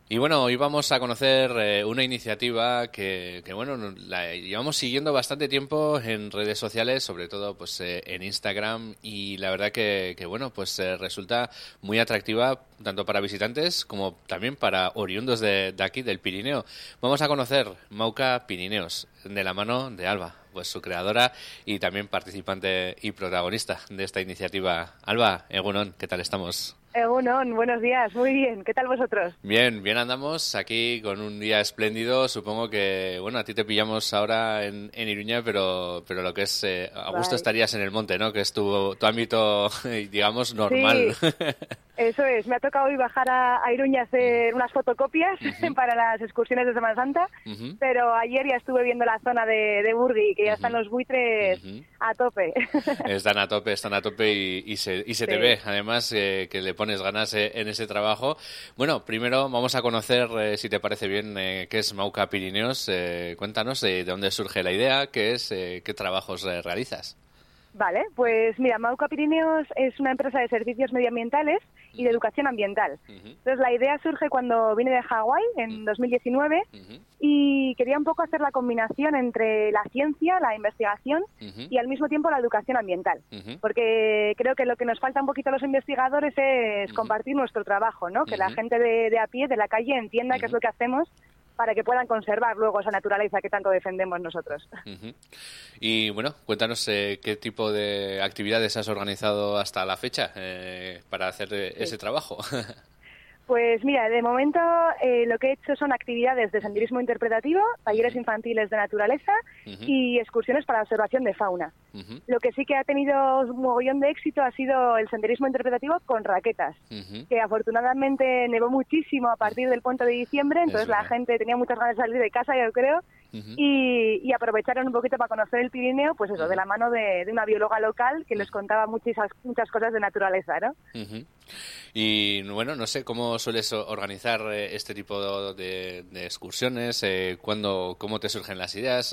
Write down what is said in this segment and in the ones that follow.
Y bueno, hoy vamos a conocer una iniciativa que bueno, la llevamos siguiendo bastante tiempo en redes sociales, sobre todo pues en Instagram, y la verdad que bueno, pues resulta muy atractiva tanto para visitantes como también para oriundos de aquí, del Pirineo. Vamos a conocer Mauca Pirineos de la mano de Alba, pues su creadora y también participante y protagonista de esta iniciativa. Alba, Egunon, ¿qué tal estamos? Egunon, buenos días, muy bien. ¿Qué tal vosotros? Bien, bien andamos aquí con un día espléndido. Supongo que, bueno, a ti te pillamos ahora en Iruña, pero lo que es, a gusto Bye. estarías en el monte, ¿no? Que es tu ámbito, digamos, normal. Sí, eso es. Me ha tocado hoy bajar a Iruña a hacer unas fotocopias Ujú, para las excursiones de Semana Santa, ujú, pero ayer ya estuve viendo la zona de Burgui, que ya están ujú, los buitres ujú. a tope. Están a tope y se te Sí. ve, además, que le pones ganas en ese trabajo. Bueno, primero vamos a conocer, si te parece bien, qué es Mauca Pirineos. Cuéntanos de dónde surge la idea, qué es, qué trabajos realizas. Vale, pues mira, Mauca Pirineos es una empresa de servicios medioambientales y de Ujú, educación ambiental. ujú, Entonces la idea surge cuando vine de Hawái en 2019 ujú, y quería un poco hacer la combinación entre la ciencia, la investigación ujú, y al mismo tiempo la educación ambiental. ujú, Porque creo que lo que nos falta un poquito a los investigadores es ujú, compartir nuestro trabajo, ¿no? Que la ujú, gente de a pie, de la calle, entienda qué es ujú, lo que hacemos para que puedan conservar luego esa naturaleza que tanto defendemos nosotros. ujú. Y bueno, cuéntanos qué tipo de actividades has organizado hasta la fecha para hacer Sí. ese trabajo. Pues mira, de momento lo que he hecho son actividades de senderismo interpretativo, talleres Ujú, infantiles de naturaleza ujú, y excursiones para observación de fauna. ujú, Lo que sí que ha tenido un mogollón de éxito ha sido el senderismo interpretativo con raquetas, ujú, que afortunadamente nevó muchísimo a ujú. partir del puente de diciembre, Es entonces la verdad. gente tenía muchas ganas de salir de casa, yo creo, Ujú, y aprovecharon un poquito para conocer el Pirineo, pues eso, de ujú, la mano de una bióloga local que les ujú, contaba muchas cosas de naturaleza, ¿no? ujú. Y bueno, no sé cómo sueles organizar este tipo de excursiones, cómo te surgen las ideas,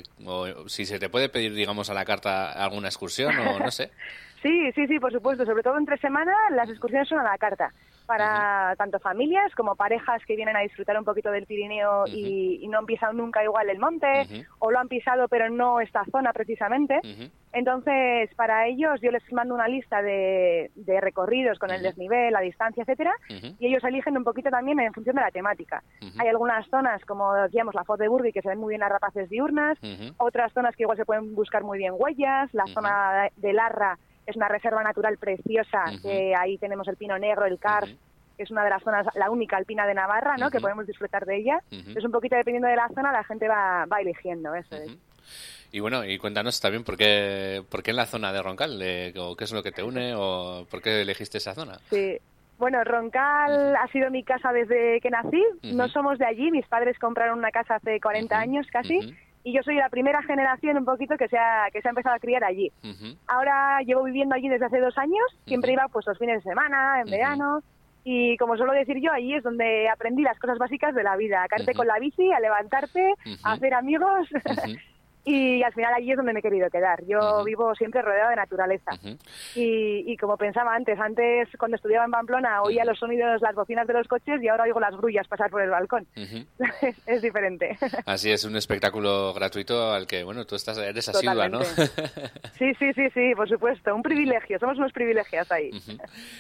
o si se te puede pedir, digamos, a la carta alguna excursión o no sé. Sí, sí, sí, por supuesto. Sobre todo entre semana las Ujú, excursiones son a la carta ujú, para tanto familias como parejas que vienen a disfrutar un poquito del Pirineo ujú, y no han pisado nunca igual el monte ujú, o lo han pisado pero no esta zona precisamente. ujú, Entonces, para ellos yo les mando una lista de recorridos con el ujú, desnivel, la distancia, etcétera, ujú, y ellos eligen un poquito también en función de la temática. ujú, Hay algunas zonas, como decíamos, la Foz de Burgui, que se ven muy bien las rapaces diurnas, ujú, otras zonas que igual se pueden buscar muy bien huellas, la ujú, zona de Larra es una reserva natural preciosa, ujú, que ahí tenemos el pino negro, el karst, ujú, que es una de las zonas, la única alpina de Navarra, ¿no? Que ujú, podemos disfrutar de ella. ujú, Es un poquito dependiendo de la zona, la gente va eligiendo, eso es. ujú. Y bueno, y cuéntanos también por qué en la zona de Roncal, o qué es lo que te une, o por qué elegiste esa zona. Sí. Bueno, Ujú, Roncal ha sido mi casa desde que nací. No ujú, somos de allí. Mis padres compraron una casa hace 40 ujú, años casi. ujú, Y yo soy la primera generación un poquito que se ha empezado a criar allí. ujú, Ahora llevo viviendo allí desde hace 2 años. Siempre ujú, iba pues los fines de semana, en ujú, verano. Y como suelo decir yo, allí es donde aprendí las cosas básicas de la vida. A caerte ujú, con la bici, a levantarte, a ujú, hacer amigos. ujú, Y al final allí es donde me he querido quedar. Yo ujú, vivo siempre rodeado de naturaleza. ujú, Y como pensaba antes cuando estudiaba en Pamplona oía ujú, los sonidos, las bocinas de los coches y ahora oigo las grullas pasar por el balcón. ujú. Es diferente, Así es, un espectáculo gratuito al que, bueno, eres asidua, ¿no? totalmente. Sí, sí, sí, sí, por supuesto, un Ujú, privilegio, somos unos privilegiados ahí. ujú.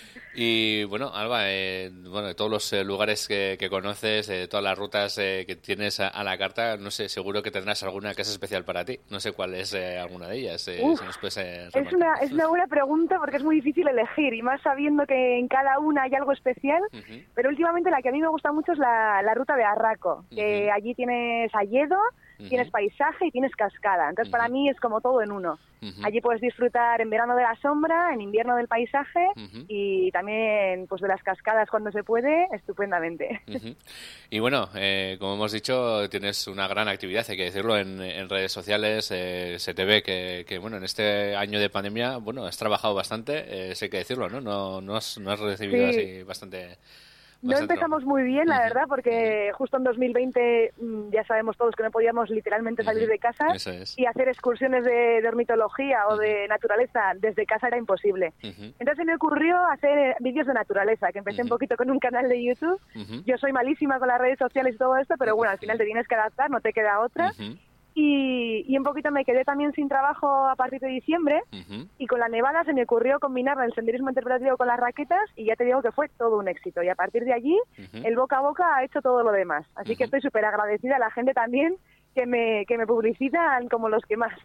Y bueno, Alba, bueno, de todos los lugares que conoces, de todas las rutas que tienes a la carta, no sé, seguro que tendrás alguna que es especial para ti. No sé cuál es alguna de ellas, Uf, si nos puedes es remarcar. una buena pregunta porque es muy difícil elegir y más sabiendo que en cada una hay algo especial, Ujú, pero últimamente la que a mí me gusta mucho es la ruta de Arraco, ujú, que allí tienes alledo, tienes ujú, paisaje y tienes cascada, entonces para ujú, mí es como todo en uno. ujú, Allí puedes disfrutar en verano de la sombra, en invierno del paisaje ujú, y también pues de las cascadas cuando se puede, estupendamente. ujú. Y bueno, como hemos dicho, tienes una gran actividad, hay que decirlo, en redes sociales. Se te ve bueno, en este año de pandemia, bueno, has trabajado bastante, sí hay que decirlo, ¿no? No has recibido Sí, así bastante No empezamos muy bien, la verdad, porque justo en 2020 ya sabemos todos que no podíamos literalmente salir de casa y hacer excursiones de ornitología o de naturaleza desde casa era imposible. Entonces se me ocurrió hacer vídeos de naturaleza, que empecé un poquito con un canal de YouTube. Yo soy malísima con las redes sociales y todo esto, pero bueno, al final te tienes que adaptar, no te queda otra. Y un poquito me quedé también sin trabajo a partir de diciembre y con la nevada se me ocurrió combinar el senderismo interpretativo con las raquetas y ya te digo que fue todo un éxito y a partir de allí el boca a boca ha hecho todo lo demás, así que estoy súper agradecida a la gente también que me publicitan como los que más.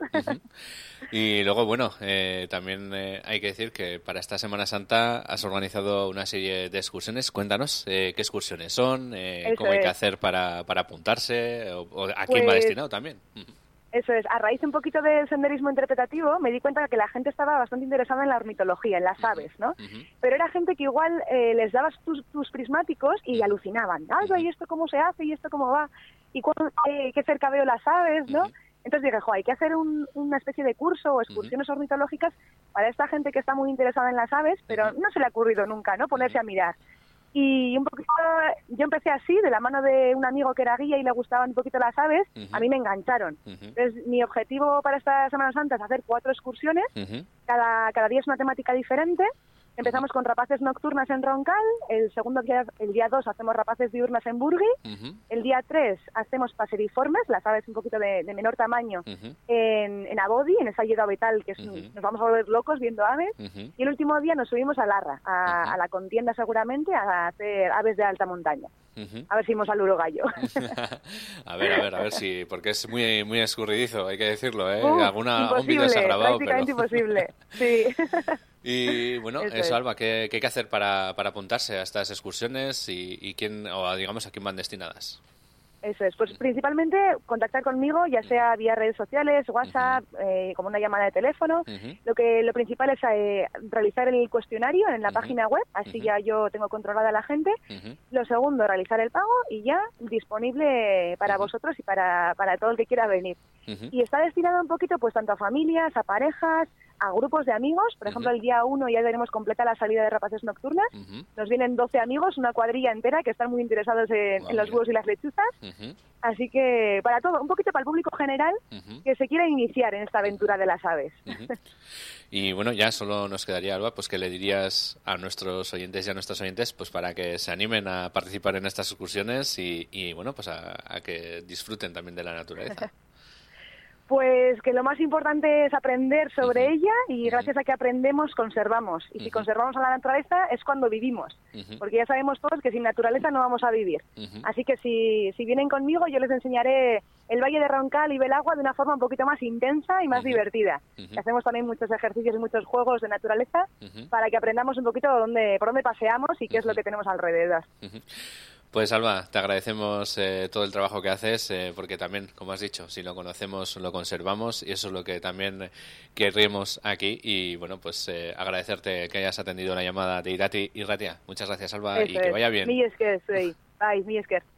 Y luego, bueno, también hay que decir que para esta Semana Santa has organizado una serie de excursiones. Cuéntanos qué excursiones son, cómo hay que hacer para apuntarse o a quién va destinado también. Eso es, a raíz un poquito del senderismo interpretativo me di cuenta que la gente estaba bastante interesada en la ornitología, en las aves, ¿no? Pero era gente que igual les dabas tus prismáticos y alucinaban. ¡Ay, ¿y esto cómo se hace? ¿Y esto cómo va? ¿Y qué cerca veo las aves? ¿No? Entonces dije, hay que hacer una especie de curso o excursiones ornitológicas para esta gente que está muy interesada en las aves, pero no se le ha ocurrido nunca, ¿no? Ponerse a mirar. Y un poquito, yo empecé así, de la mano de un amigo que era guía y le gustaban un poquito las aves, a mí me engancharon. Entonces, mi objetivo para esta Semana Santa es hacer 4 excursiones, cada día es una temática diferente. Empezamos con rapaces nocturnas en Roncal, el segundo día, el día 2, hacemos rapaces diurnas en Burgui, el día 3 hacemos paseriformes, las aves un poquito de menor tamaño, en Abodi, en esa hiedra vegetal, que nos vamos a volver locos viendo aves, y el último día nos subimos a Larra, a la contienda seguramente, a hacer aves de alta montaña. A ver si hemos al urogallo. a ver si, porque es muy muy escurridizo, hay que decirlo, ¿eh? Algún vídeo se ha grabado, prácticamente imposible, sí. Y bueno, eso, Alba, ¿qué hay que hacer para apuntarse a estas excursiones y quién, o digamos, a quién van destinadas? Eso es, pues principalmente contactar conmigo, ya sea vía redes sociales, WhatsApp, como una llamada de teléfono. Lo principal es realizar el cuestionario en la página web, así ya yo tengo controlada a la gente. Lo segundo, realizar el pago y ya disponible para vosotros y para todo el que quiera venir. Y está destinado un poquito pues tanto a familias, a parejas, a grupos de amigos. Por ejemplo, el día 1 ya tenemos completa la salida de rapaces nocturnas. Nos vienen 12 amigos, una cuadrilla entera que están muy interesados en los huevos y las lechuzas. Así que para todo, un poquito para el público general que se quiera iniciar en esta aventura de las aves. Y bueno, ya solo nos quedaría, Alba, pues que le dirías a nuestros oyentes y a nuestras oyentes pues para que se animen a participar en estas excursiones y bueno, pues a que disfruten también de la naturaleza. Pues que lo más importante es aprender sobre ella y gracias a que aprendemos, conservamos. Y si conservamos a la naturaleza es cuando vivimos, porque ya sabemos todos que sin naturaleza no vamos a vivir. Así que si vienen conmigo yo les enseñaré el Valle de Roncal y Belagua de una forma un poquito más intensa y más divertida. Y hacemos también muchos ejercicios y muchos juegos de naturaleza para que aprendamos un poquito por dónde paseamos y qué es lo que tenemos alrededor. Pues Alba, te agradecemos todo el trabajo que haces, porque también, como has dicho, si lo conocemos, lo conservamos y eso es lo que también queremos aquí. Y bueno, pues agradecerte que hayas atendido la llamada de Irati y Ratia. Muchas gracias, Alba, y que vaya bien. Mi esker, mi esker.